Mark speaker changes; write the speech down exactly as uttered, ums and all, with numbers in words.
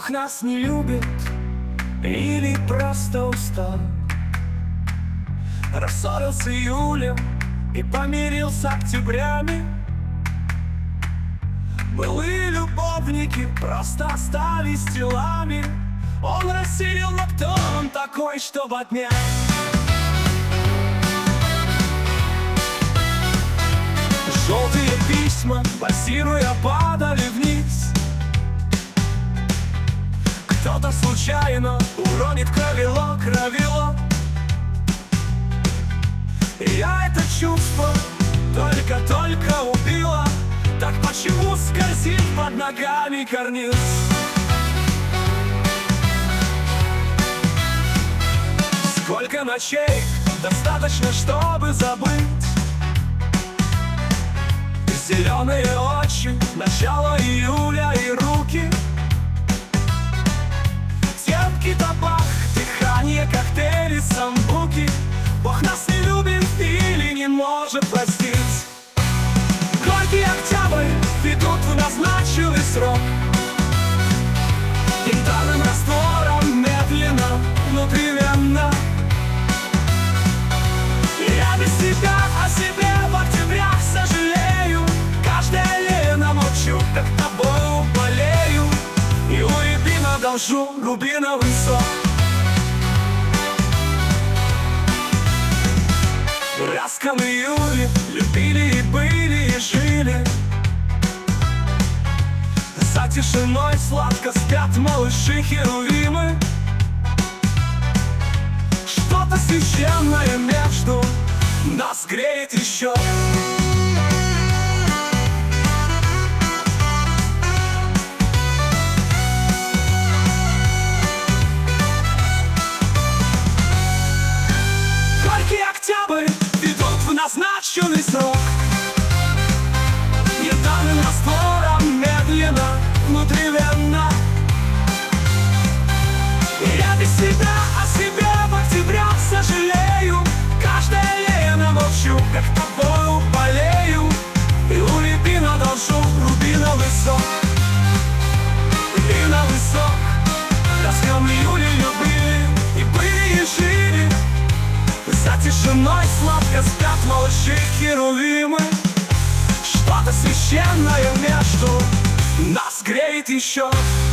Speaker 1: Бог нас не любит или просто устал. Рассорился июлем и помирился октябрями. Былые любовники просто остались телами. Он рассеял, но кто он такой, чтобы отнять? Желтые письма, пассируя, падали вниз. Кто-то случайно уронит кровело, кровело. Я это чувство только-только убила. Так почему скользит под ногами карниз? Сколько ночей достаточно, чтобы забыть? Зеленые очи, начало июля и руки. Терпкий табак, дыхание, коктейли, самбуки. Бог нас не любит или не может простить. Горький октябрь ведут в назначенный срок. Янтарным раствором медленно, внутривенно. Я без тебя о себе в октябрях сожалею. Каждое лето молчу, как тобою болею. И у рябина должу рубиновый сок. Раскал июля, любили и были, и жили. За тишиной сладко спят малыши херувимы. Что-то священное между нас греет еще. Горький октябрь ведут в назначенный срок. Янтарным раствором медленно, внутривенно. Я без тебя о себе в октябрях сожалею. Каждое лето молчу, как тобою болею. И у рябина должу рубиновый сок. Рубиновый сок. Раскал июля любили и были, и жили. За тишиной сладко спят малыши херувимы. Что-то священное между нас греет еще.